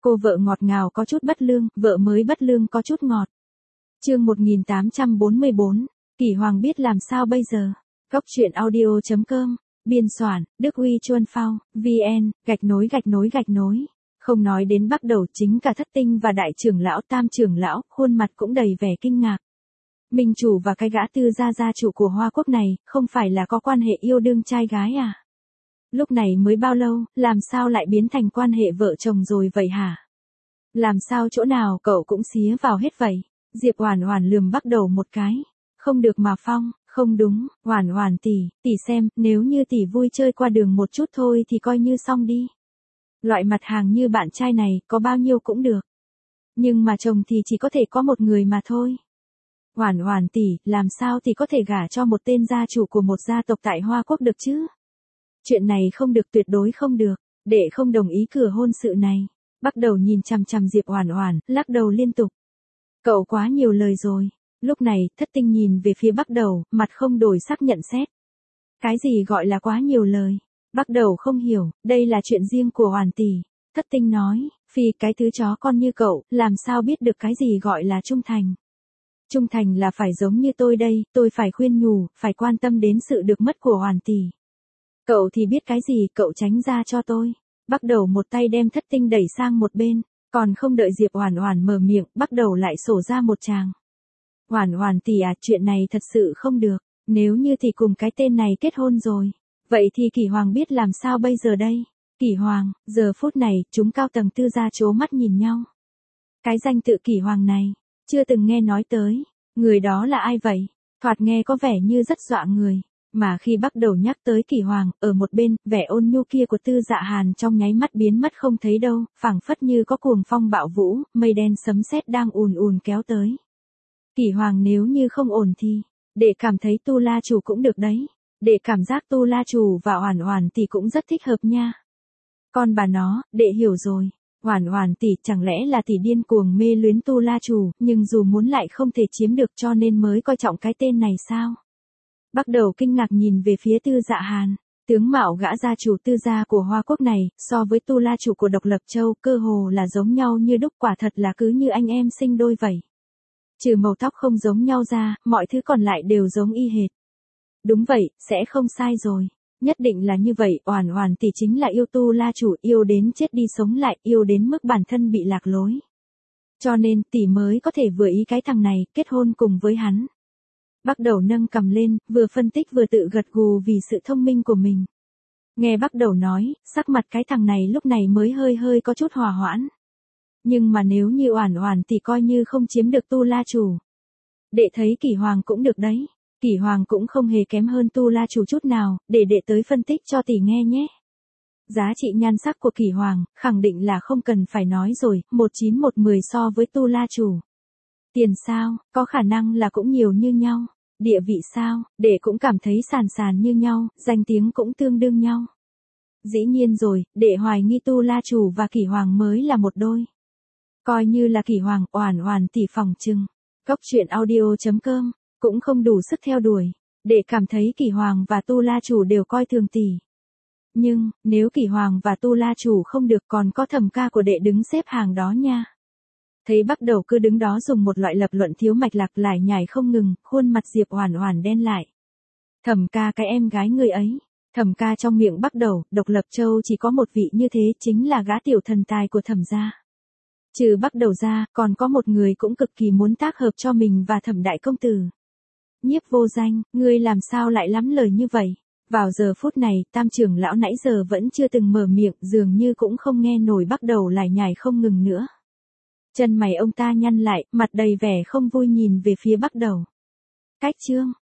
Cô vợ ngọt ngào có chút bất lương, vợ mới bất lương có chút ngọt. Chương 1844, Kỷ Hoàng biết làm sao bây giờ. Cốc truyện audio.com, biên soạn, Đức Huy Chuân Phao, VN, gạch nối. Không nói đến bắt đầu, chính cả Thất Tinh và đại trưởng lão Tam trưởng lão, khuôn mặt cũng đầy vẻ kinh ngạc. Minh chủ và cái gã Tư gia chủ của Hoa Quốc này, không phải là có quan hệ yêu đương trai gái à? Lúc này mới bao lâu, làm sao lại biến thành quan hệ vợ chồng rồi vậy hả? Làm sao chỗ nào cậu cũng xía vào hết vậy? Diệp Oản Oản lườm bắt đầu một cái. Không được mà Phong, không đúng, Oản Oản tỷ xem, nếu như tỷ vui chơi qua đường một chút thôi thì coi như xong đi. Loại mặt hàng như bạn trai này, có bao nhiêu cũng được. Nhưng mà chồng thì chỉ có thể có một người mà thôi. Oản Oản tỷ, làm sao thì có thể gả cho một tên gia chủ của một gia tộc tại Hoa Quốc được chứ? Chuyện này không được, tuyệt đối không được, đệ không đồng ý cửa hôn sự này. Bắt đầu nhìn chằm chằm Diệp Oản Oản, lắc đầu liên tục. Cậu quá nhiều lời rồi. Lúc này, Thất Tinh nhìn về phía Bắt Đầu, mặt không đổi sắc nhận xét. Cái gì gọi là quá nhiều lời? Bắt Đầu không hiểu, đây là chuyện riêng của Oản tỷ. Thất Tinh nói, Phi cái thứ chó con như cậu, làm sao biết được cái gì gọi là trung thành? Trung thành là phải giống như tôi đây, tôi phải khuyên nhủ, phải quan tâm đến sự được mất của Oản tỷ. Cậu thì biết cái gì, cậu tránh ra cho tôi. Bắt Đầu một tay đem Thất Tinh đẩy sang một bên, còn không đợi Diệp Oản Oản mở miệng, Bắt Đầu lại sổ ra một tràng. Oản Oản tỷ à, chuyện này thật sự không được, nếu như thì cùng cái tên này kết hôn rồi, vậy thì Kỷ Hoàng biết làm sao bây giờ đây? Kỷ Hoàng, giờ phút này, chúng cao tầng Tư gia trố mắt nhìn nhau. Cái danh tự Kỷ Hoàng này, chưa từng nghe nói tới, người đó là ai vậy? Thoạt nghe có vẻ như rất dọa người. Mà khi Bắt Đầu nhắc tới Kỷ Hoàng, ở một bên, vẻ ôn nhu kia của Tư Dạ Hàn trong nháy mắt biến mất không thấy đâu, phảng phất như có cuồng phong bạo vũ, mây đen sấm sét đang ùn ùn kéo tới. Kỷ Hoàng nếu như không ổn thì, để cảm thấy Tu La chủ cũng được đấy, để cảm giác Tu La chủ và Oản Oản tỷ cũng rất thích hợp nha. Con bà nó, đệ hiểu rồi. Oản Oản tỷ chẳng lẽ là tỷ điên cuồng mê luyến Tu La chủ, nhưng dù muốn lại không thể chiếm được cho nên mới coi trọng cái tên này sao? Bắt Đầu kinh ngạc nhìn về phía Tư Dạ Hàn, tướng mạo gã gia chủ Tư gia của Hoa Quốc này, so với Tu La chủ của Độc Lập Châu, cơ hồ là giống nhau như đúc, quả thật là cứ như anh em sinh đôi vậy. Trừ màu tóc không giống nhau ra, mọi thứ còn lại đều giống y hệt. Đúng vậy, sẽ không sai rồi. Nhất định là như vậy, Oản Oản tỷ chính là yêu Tu La chủ, yêu đến chết đi sống lại, yêu đến mức bản thân bị lạc lối. Cho nên, tỷ mới có thể vừa ý cái thằng này, kết hôn cùng với hắn. Bắt Đầu nâng cằm lên, vừa phân tích vừa tự gật gù vì sự thông minh của mình. Nghe Bắt Đầu nói, sắc mặt cái thằng này lúc này mới hơi có chút hòa hoãn. Nhưng mà nếu như Oản Oản thì coi như không chiếm được Tu La chủ. Đệ thấy Kỷ Hoàng cũng được đấy. Kỷ Hoàng cũng không hề kém hơn Tu La chủ chút nào, để đệ tới phân tích cho tỷ nghe nhé. Giá trị nhan sắc của Kỷ Hoàng, khẳng định là không cần phải nói rồi, 19110 so với Tu La chủ. Tiền sao, có khả năng là cũng nhiều như nhau. Địa vị sao, đệ cũng cảm thấy sàn như nhau, danh tiếng cũng tương đương nhau. Dĩ nhiên rồi, đệ hoài nghi Tu La chủ và Kỷ Hoàng mới là một đôi. Coi như là Kỷ Hoàng, Oản Oản tỷ phòng trừng. Cốc truyện audio.com, cũng không đủ sức theo đuổi, để cảm thấy Kỷ Hoàng và Tu La chủ đều coi thường tỷ. Nhưng, nếu Kỷ Hoàng và Tu La chủ không được còn có Thẩm ca của đệ đứng xếp hàng đó nha. Thấy Bắt Đầu cứ đứng đó dùng một loại lập luận thiếu mạch lạc lải nhải không ngừng, khuôn mặt Diệp Oản Oản đen lại. Thẩm ca cái em gái người ấy. Thẩm ca trong miệng Bắt Đầu, Độc Lập Châu chỉ có một vị như thế, chính là gã tiểu thần tài của Thẩm gia. Trừ Bắt Đầu ra, còn có một người cũng cực kỳ muốn tác hợp cho mình và Thẩm đại công tử. Nhiếp Vô Danh, ngươi làm sao lại lắm lời như vậy? Vào giờ phút này, Tam trưởng lão nãy giờ vẫn chưa từng mở miệng, dường như cũng không nghe nổi Bắt Đầu lải nhải không ngừng nữa. Chân mày ông ta nhăn lại, mặt đầy vẻ không vui nhìn về phía Bắt Đầu. Cách chương